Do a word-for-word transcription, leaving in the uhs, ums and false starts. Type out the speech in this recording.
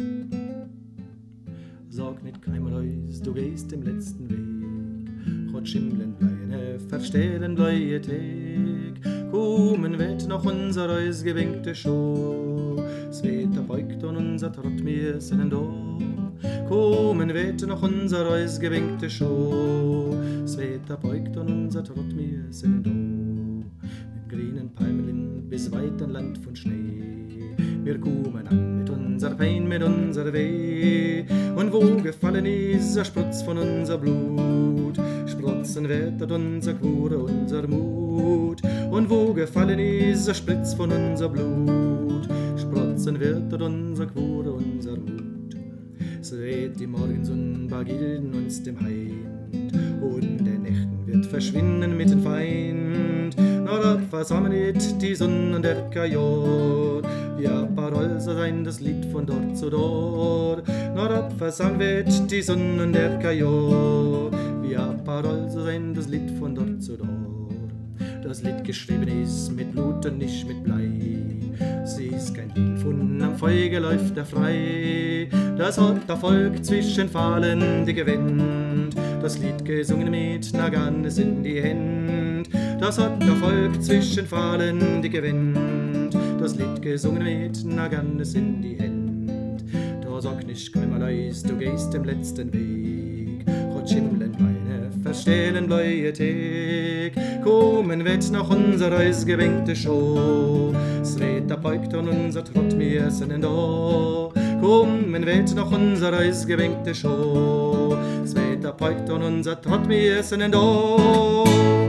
Sag nicht keinmal heus, du gehst im letzten Weg. Gott schimmeln bleine, verstehlen bleie Tag. Kommen wird noch unser Reis gewinkte Show. Es Wetter beugt und unser Trott, wir sind da. Kommen wird noch unser Reis gewinkte Show. Es Wetter beugt und unser Trott, wir sind da. Mit grünen Palmen bis weit an Land von Schnee. Wir kommen an mit unser Pein, mit unser Weh. Und wo gefallen ist der Sprutz von unser Blut, sprotzen wird unser Quore, unser Mut. Und wo gefallen ist der Spritz von unser Blut, sprotzen wird unser Quore, unser Mut. Es weht die Morgensonne, bagilden uns dem Heind, und der Nächten wird verschwinden mit dem Feind. Nur ab versammelt die Sonne und der Kajor, ja, Parol soll sein das Lied von dort zu dort. Nur ab versammelt die Sonne und der Kajor, ja, Parol soll sein das Lied von dort zu dort. Das Lied geschrieben ist mit Blut und nicht mit Blei. Sie ist kein Lied von am Feuge läuft er frei. Das hat der Volk zwischen Fallen die gewinnt. Das Lied gesungen mit Naganes in die Hände. Das hat der Volk zwischen Fallen die gewinnt. Das Lied gesungen mit Naganes in die Hände. Da sag nicht keinmal leis, du gehst dem letzten Weg. Gott schimmeln Beine, verstehlen bleie Tag. Kommen wird noch unser Reis gewinkte Show. Es Wetter beugt und unser Trott, wir sind da. Kommen wird noch unser Reis gewinkte Show. Es Wetter beugt und unser Trott, wir sind da.